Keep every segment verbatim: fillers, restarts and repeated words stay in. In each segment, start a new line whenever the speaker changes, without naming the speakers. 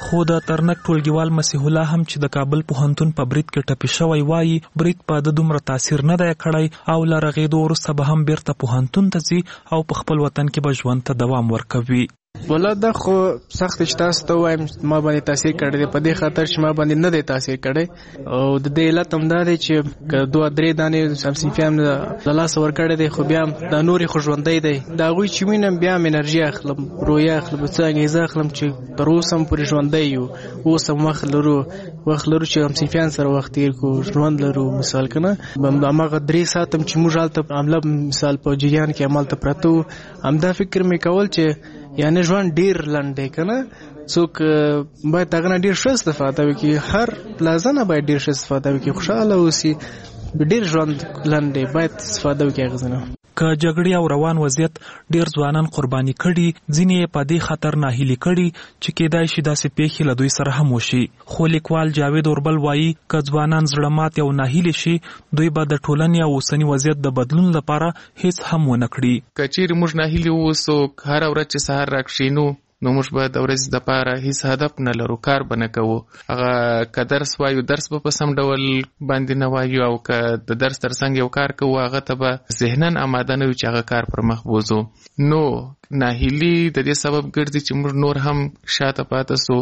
خو د ترنک ټولګیوال مسیح الله هم چې د کابل پوهنتون په برید کې ټپي شوی وایي برید په د دومره تاثیر نه دی کړی او له رغېدو وروسته به هم بیرته پوهنتون ته ځي او په خپل وطن کې به ژوند ته دوام ورکوي.
ولا دا خو سخت چې تاسو ته وایم ما باندې تاثیر کړی دی، په دې خاطر چې ما باندې نه دی تاثیر کړی او د دې علت هم دا دی چې که دوه درې دانې سمسیفیان د لاسه ورکړی دی خو بیا هم دا نورې خو ژوندی دی، د هغوی چې وینم بیا هم انرژي اخلم، رویه اخلم، څه انګېزه اخلم چې تر اوسه هم پورې ژوندی یو، اوس هم وخت لرو وخت لرو چې همسیفیان سره وخت تېر کړو، ژوند لرو. مثال که نه هماغه درې ساعت هم چې موږ هلته عمله مثال په جریان کې همالته پراته وو، همدا فکر مې کول چې یعنی ژوند ډیر لنډ دی که نه، څوک باید هغه نه ډیر ښه استفاده وکړي، هر لحظه نه باید ډیر ښه استفاده وکړي، خوشحاله اوسي، ډیر ژوند لنډ دی، باید استفاده وکړي هغه څه نه.
که جګړې او روان وضعیت ډیر ځوانان قرباني کړي، ځینې یې په دې خطر ناهیلي کړي چې کېدای شي داسې پیښې له دوی سره هم وشي. خو لیکوال جاوید اوربل وایي که ځوانان زړه ماتې او ناهیلي شي دوی به د ټولنې او اوسني وضعیت د بدلون لپاره هیڅ هم ونه کړي.
که چیرې موږ ناهیلي واوسو، هره ورځ چې سهار راکښېنو نو موږ به د ورځې دپاره هیڅ هدف نه لرو، کار به نه کوو. هغه که درس وایو درس به په سم ډول باندې نه وایو، او که د درس تر څنګ یو کار کوو هغه ته به ذهناً آماده نه وي چې هغه کار پر مخ بوځو. نو ناهیلي د دې سبب ګرځي چې موږ نور هم شاته پاته سو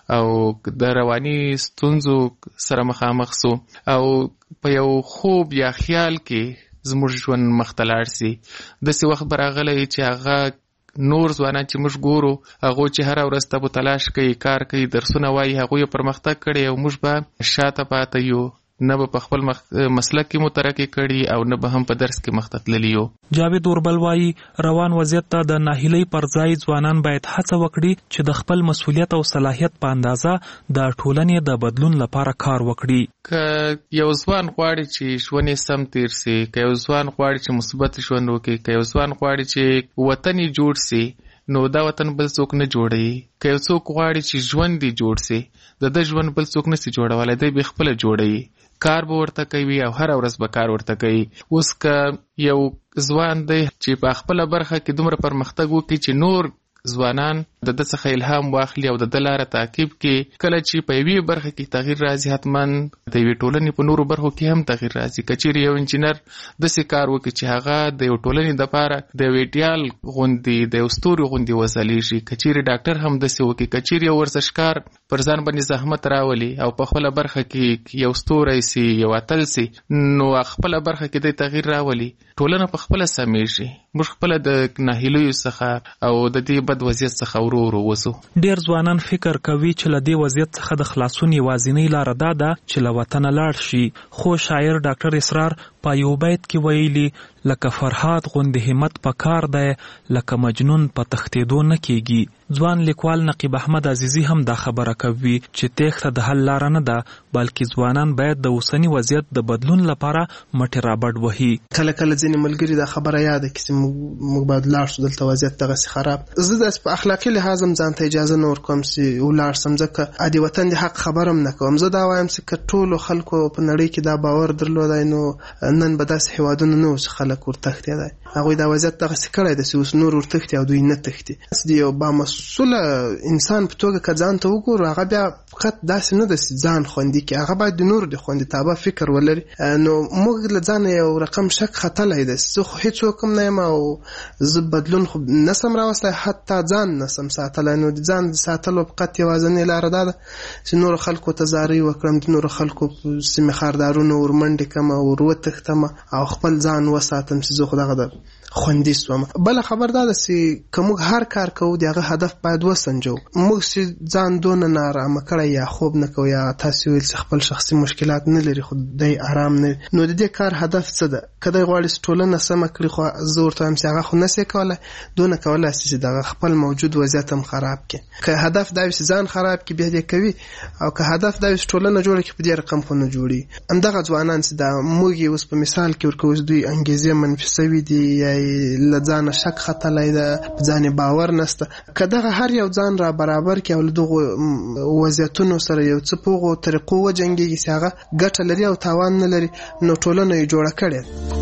او د رواني ستونزو سره مخامخ سو او په یو خوب یا خیال کې زموږ ژوند مخ ته لاړ سي. داسې وخت به راغلی چې هغه نور ځوانان چې موږ ګورو هغوی چې هره ورځ تبو تلاش کوي، کار کوي، درسونه وایي، هغوی یې پرمختګ کړی او موږ به شاته پاته یو، نه به په خپل مسلک کې مو ترقي کړي او نه به هم په درس کې مخته تللي یو.
جاوید اوربل وایي روان وضعیت ته د ناهیلۍ پر ځای ځوانان باید هڅه وکړي چې د خپل مسؤلیت او صلاحیت په اندازه د ټولنې د بدلون لپاره کار وکړي.
که یو ځوان غواړي چې ژوند یې سم تیر سي، که یو ځوان غواړي چې مثبت ژوند وکړي، که یو ځوان غواړي چې وطن یې جوړ سي، نو دا وطن بل څوک نه جوړوي. که یو څوک غواړي چې ژوند یې جوړ سي، د ده ژوند بل څوک نسي جوړولی، دی به خپله جوړوي، کار به ورته کوي او هره ورځ به کار ورته کوي. اوس که یو ځوان دی چې په خپله برخه کې دومره پرمختګ وکړي چې نور ځوانان د ده څخه الهام واخلي او د ده لاره تعقیب کړي، کله چې په یوې برخه کې تغییر راځي حتما د یوې ټولنې په نورو برخو کې هم تغییر راځي. که چیرې یو انجینر داسې کار وکړي چې هغه د یو ټولنې دپاره د یو ایډیال غوندې د یو ستوري غوندې وځلیږي، که چیرې ډاکټر هم داسې وکړي، که چیرې یو ورزشکار پر ځان باندې زحمت راولي او په خپله برخه کې یو ستوری سي، یو اتل سي، نو خپله برخه کې د تغییر راولي، ټولنه په خپله سمیږي. موږ خپله د ناهیلیو څخه او د دې بد وضعیت څخه ورو ورو وځو.
ډېر ځوانان فکر کوي چې له دې وضعیت څخه د خلاصون یوازینۍ لاره دا ده چې له وطنه لاړ شي. خو شاعر ډاکټر اسرار په یو بیت کې ویلي لکه فرهاد غوندې همت په کار دی، لکه مجنون په تښتېدو نه کېږي. ځوان لیکوال نقیب احمد عزیزي هم دا خبره کوي چې تېښته د حل لاره نه ده، بلکې ځوانان باید د اوسني وضعیت د بدلون لپاره مټې رابډ وهي.
کله کله ځینې ملګري دا خبره یاده کړي چې موږ باید لاړ شو، دلته وضعیت دغسې خراب. زه داسې په اخلاقي لحاظ هم ځان ته اجازه نه ورکوم چې ولاړ شم، ځکه ادي وطن د حق خبره هم نه کوم. زه دا وایم چې که ټولو خلکو په نړۍ کې دا باور درلودی نو نن به داسې هېوادونه نه وو چې خلک ورتښتېدی. هغوی دا وضعیت دغسې کړی دی چې اوس نور ورتښتي او دوی نه تښتي. د یو بامسؤله انسان په توګه که ځان ته وګورو، هغه بیا فقط داسې نه ده چې ځان خوندي کړي، هغه باید د نورو د خوندیتابه فکر ولري. نو موږ له ځانه یو رقم شک ختلی دی، زه خو هېڅوک هم نه یم او زه بدلون خو نسم راوستلی، حتی ځان نسم ساتلی. نو د ځان د ساتلو فقط یوازینۍ لاره دا ده چې نورو خلکو ته زارۍ وکړم، د نورو خلکو سیمې خاردارونو ورمنډې کړم او ور وتښتم او خپل ځان وساتم چې زه خو دغه د خوندي سوم. بله خبر دا ده چې که موږ هر کار کوو د هغه هدف باید وسنجو. موږ چې ځان دونه نارامه کړی یا خوب نه کوو یا تاسې ویل چې خپل شخصي مشکلات نه لري خو دی آرام نه وي، نو د دې کار هدف څه ده؟ که دی غواړي چې ټولنه سمه کړي، خو زه ورته وایم چې هغه خو نسي کولی، دونه کولی شي چې دغه خپل موجود وضعیت هم خراب کړي. که هدف دا وي چې ځان خراب کړي بیا دې کوي، او که هدف دا وي چې ټولنه جوړه کړي په دې رقم خو نه جوړي. همدغه ځوانان چې دا موږ یې اوس په مثال کې ورکوو چې دوی انګېزې منفي سوي دي یا له ځانه شک ختلی ده، په ځان باور نسته، که دغه هر یو ځان را برابر کړي او له دغو وضعیتونو سره یو څه په هغو طریقو وجنګېږي چې هغه ګټه لري او تاوان نه لري، نو ټولنه یې جوړه کړې.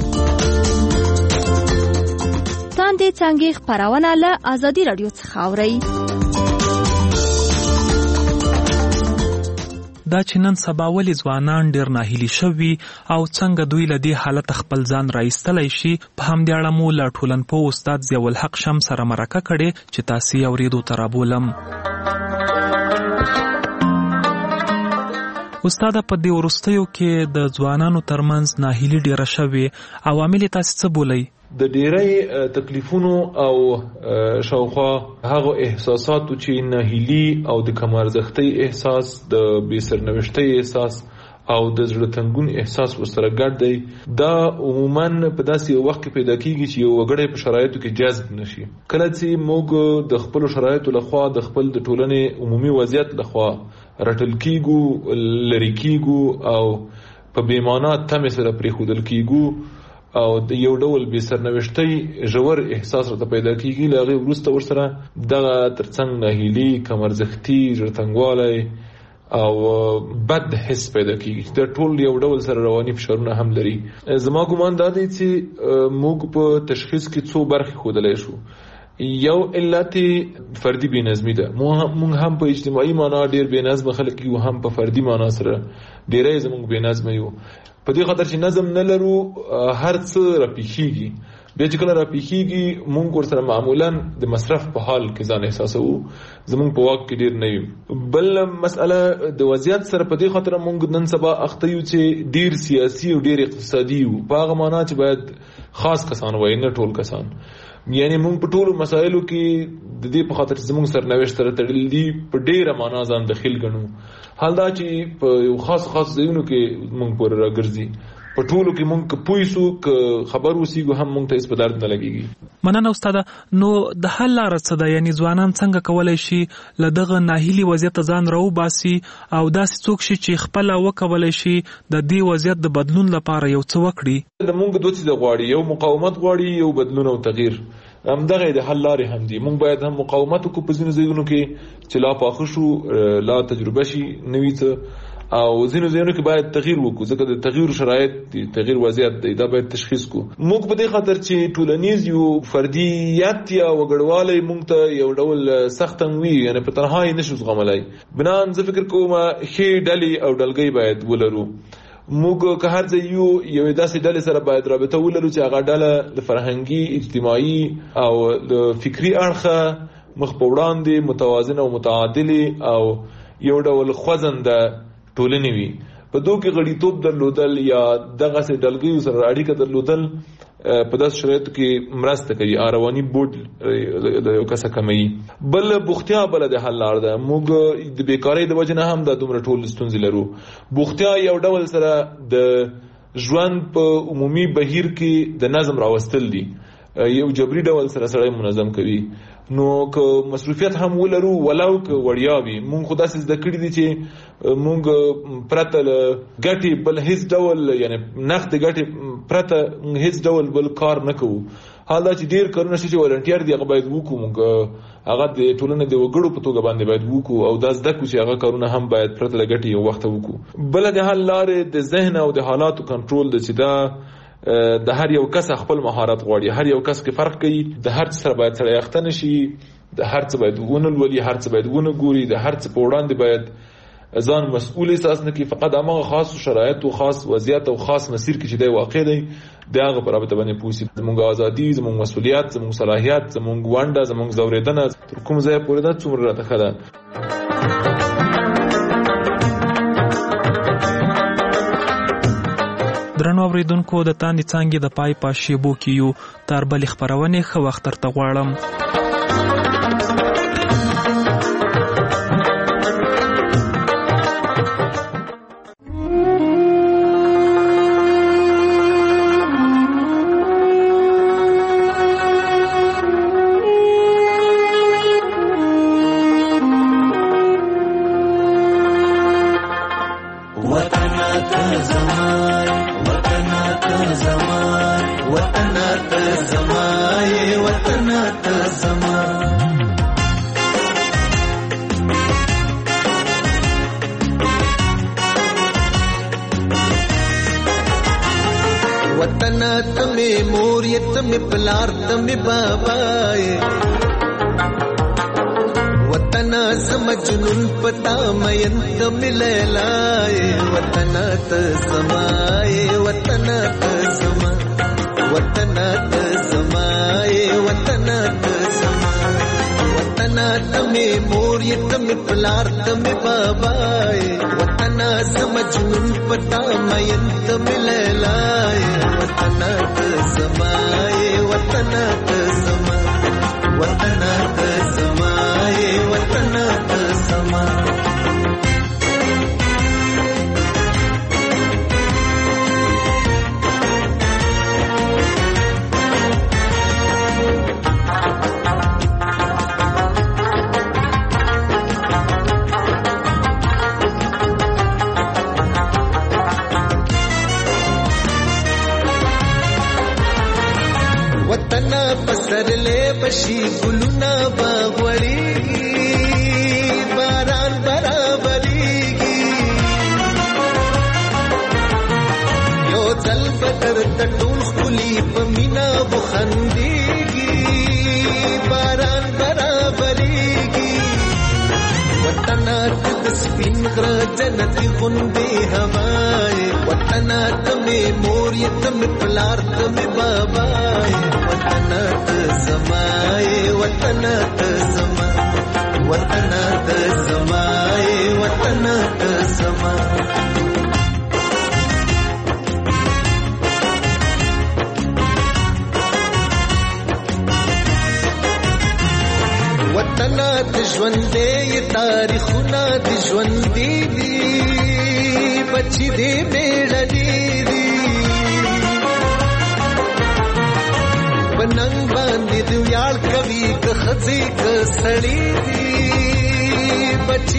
تاندې څانګې خپرونه له ازادي راډیو څخه اورئ.
دا چې نن سبا ولې ځوانان ډېر ناهیلي شوي او څنګه دوی له دې حالت خپل ځان راایستلی شي، په همدې اړه مو له ټولنپوه استاد ضیاءالحق شمس سره مرکه کړې چې تاسې یې اورېدو ته رابولم. استاده، په دې وروستیو کې د ځوانانو ترمنځ ناهیلي ډېره شوې، عوامل یې تاسې څه بولئ؟
د ډیری تکلیفونو او شاوخوا هغه احساساتو چې ناهیلي او د کم ارزښتۍ احساس، د بې سرنوشتۍ احساس او د زړه تنګون احساس ورسره ګډ دی، دا عموما په داسې یو وخت کې پیدا کیږي چې یو وګړی په شرایطو کې جذب نشي. کله چې موږ د خپلو شرایطو لخوا د خپل د ټولنې عمومي وضعیت لخوا رټل کیږو، لرې کیږو او په بې معنا تمې سره پرېښودل کیږو او د یو ډول بې سرنوشتۍ ژور احساس راته پیدا کیږي، له هغې وروسته ورسره دغه ترڅنګ ناهیلي، کم ارزښتي، زړه تنګوالی او بد حس پیدا کیږي چې دا ټول یو ډول سره رواني فشارونه هم لري. زما ګمان دا دی چې موږ په تشخیص کې څو برخې ښودلی شو. یو علت فردي بې نظمي ده. موږ هم په اجتماعي معنا ډېر بې نظمه خلک یو، هم په فردي معنا سره ډېری زموږ بې نظمه یو، په دې خاطر چې نظم نه لرو هر څه راپیښیږي. بیا چې کله راپیښیږي موږ ورسره معمولا د مصرف په حال کې ځان احساسوو، زموږ په واک کې ډېر نه یو. بل مسئله د وضعیت سره په دې خاطر موږ نن سبا اخته یو چې ډېر سیاسي او ډېر اقتصادي یو، په هغه معنا چې باید خاص کسان وایي، نه ټول کسان. یعنی موږ په ټولو مسایلو کې د دې په خاطر چې زموږ سرنوشت سره تړلي دي په ډېره معنا ځان دخیل ګڼو. حال دا چې په یو خاص خاص ځایونو کې موږ پورې راګرځي، په ټولو کې موږ که پوه سو که خبر وسیږو هم موږ ته هېڅ په درد نه لګېږي.
مننه استاده. نو د حل لاره څه ده؟ یعنې ځوانان څنګه کولی شي له دغه ناهیلي وضعیت ځان راوباسي او داسې څوک شي چې خپله وکولی شي د دې وضعیت د بدلون لپاره یو څه وکړي؟ د موږ دوه څیزه غواړي، یو مقاومت غواړي، یو بدلون او تغییر. همدغه د حل لارې هم دي. موږ باید هم مقاومت وکړو په ځینو ځایونو کې چې لا پاخه شو، لا تجربه شي نوي څه، او ځینو ځایونو کې باید تغییر وکړو، ځکه د تغییر شرایط دي، تغییر وضعیت دی، دا باید تشخیص کړو. موږ په دې خاطر چې ټولنیز یو فردیت یا وګړوالی موږ ته یو ډول سخت وي، یعنې په تنهایي نشو زغملی. بنان زه فکر کوم ښې ډلې او ډلګۍ باید ولرو. موږ که هر ځای یو یو داسې ډلې سره باید رابطه ولرو چې هغه ډله د فرهنګي، اجتماعي او د فکري اړخه مخ په وړاندې متوازنه او متعادلې او یو ډول خوځنده ټولنې وي. په دوی کې غړیتوب درلودل یا دغسې ډلګیو سره اړیکه درلودل په داسې شرایطو کې مرسته کوي، رواني بوج د یو کسه کموي. بل بوختیا بله د حل لار ده. موږ د بیکارۍ د وجې نه هم دا دومره ټول ستونزې لرو. بوختیا یو ډول سره د ژوند په عمومي بهیر کې د نظم راوستل دي، یو جبري ډول سره سړی منظم کوي. نو که مصروفیت هم ولرو ولو که وړیا وي، مونږ خو داسې زده کړي دي چې مونږ پرته له ګټې بل هیڅ ډول، یعنی نقد ګټې پرته هیڅ ډول بل کار نه کوو. حال دا چې ډېر کارونه شي چې والنټیر دي هغه باید وکړو، مونږ هغه د ټولنې د وګړو په توګه باندې باید وکړو او دا زده کړو چې هغه کارونه هم باید پرته له ګټې یو وخت وکړو. بله د حل لارې د ذهن او د حالاتو کنټرول ده، چې دا د هر یو کس خپل مهارت غواړي. هر یو کس کې فرق کوي، د هر څه سره باید سړی اخته نشي، د هر څه باید ونه لولي، هر څه باید ونه ګوري، د هر څه په وړاندې باید ځان مسؤل احساس نه کړي. فقط هماغه خاص شرایط او خاص وضعیت او خاص مسیر کې چې دی واقع دی د هغه په رابطه باندې پوه شي. زموږ ازادي، زموږ مسؤلیت، زموږ صلاحیت، زموږ ونډه، زموږ ځورېدنه تر کوم ځایه پورې ده څومره راته ښه ده. درنو اوریدونکو، د تاندې څانګې د پای په شیبو کې یو تر بلې خپرونې ښه وخت درته غواړم.
وطن زم جنون پتا مین ته مللای وطن ته سمای وطن ته سما وطن ته سمای وطن ته سما وطن ته می مور ته می پلار ته می بابای وطن زم جنون پتا مین ته مللای وطن ته سمای وطن ته سما وطن ته سمای وطن ته سما وطن پسرلے بشی گلونا باغوڑیگی باران برابریگی یو ځل بدر تټول خلی پمینا بخندیگی باران برابریگی وطن د سپین غر جنتی غوندې هوای وطن ته می مور ته می پلار ته می بابای وطن ته سمای وطن ته سما وطن ته سمای وطن ته سما وطن د ژوندې تاریخونه د ژوندې دي بچی دې میړني دي پننګ باندې د ویاړ کوي که خځې که سړی دي بچی